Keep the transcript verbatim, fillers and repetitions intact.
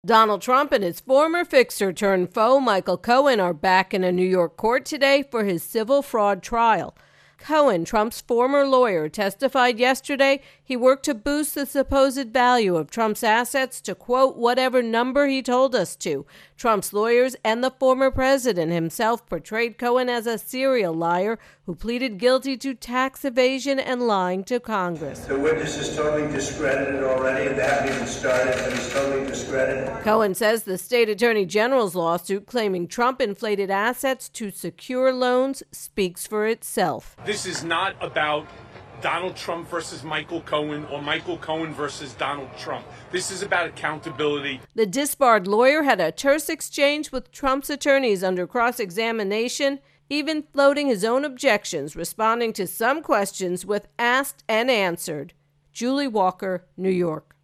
Donald Trump and his former fixer turned foe, Michael Cohen, are back in a New York court today for his civil fraud trial. Cohen, Trump's former lawyer, testified yesterday he worked to boost the supposed value of Trump's assets to, quote, whatever number he told us to. Trump's lawyers and the former president himself portrayed Cohen as a serial liar who pleaded guilty to tax evasion and lying to Congress. The witness is totally discredited already, and they haven't even started, but he's totally discredited. Cohen says the state attorney general's lawsuit claiming Trump inflated assets to secure loans speaks for itself. This is not about Donald Trump versus Michael Cohen or Michael Cohen versus Donald Trump. This is about accountability. The disbarred lawyer had a terse exchange with Trump's attorneys under cross-examination, even floating his own objections, responding to some questions with asked and answered. Julie Walker, New York.